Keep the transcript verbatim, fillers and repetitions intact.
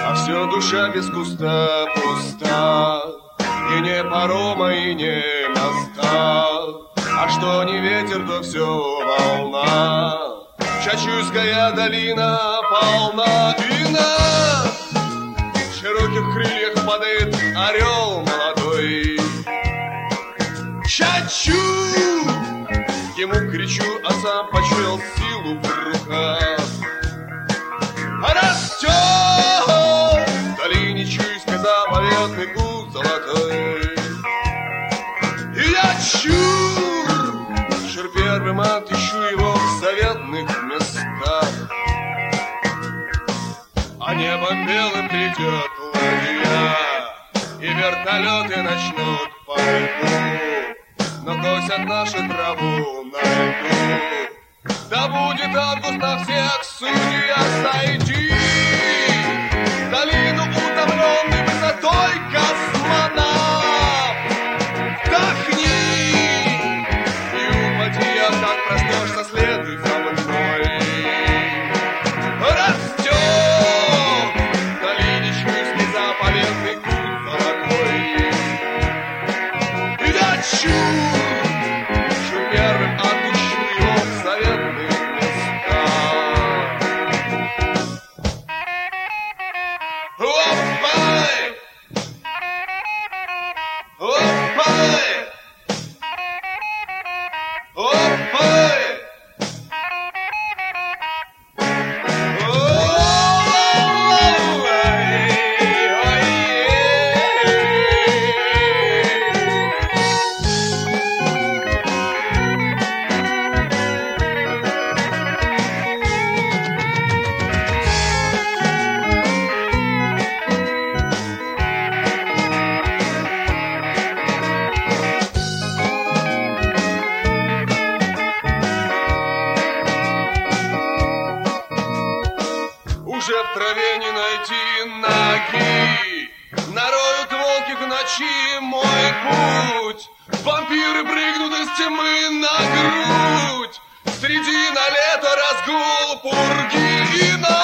А все душа без куста пуста, и не парома, и не моста. А что не ветер, то все волна. Чачуйская долина полна, и на широких крыльях падает орел молодой. Чачу! Ему кричу, а сам почуял силу в руках. Растет в долине Чуйской заповедный куст золотой. И я чур, чур первым отыщу его в заветных местах. А небом белым придет ладья, и вертолеты начнут пальбу, но косят нашу траву на льду. Да будет август на всех судьях сойти в долину утомленной высотой космонавт. Вдохни и упади, а как проснешься, следуй за мной. Растет в долине Чуйской заповедный куст золотой. И я чур, чур первым отпущу его в заветных местах. Опай! Опай! Опай! Уже в траве не найти ноги, нароют волки в ночи мой путь. Вампиры прыгнут из тьмы на грудь, среди на лето разгул пурги и на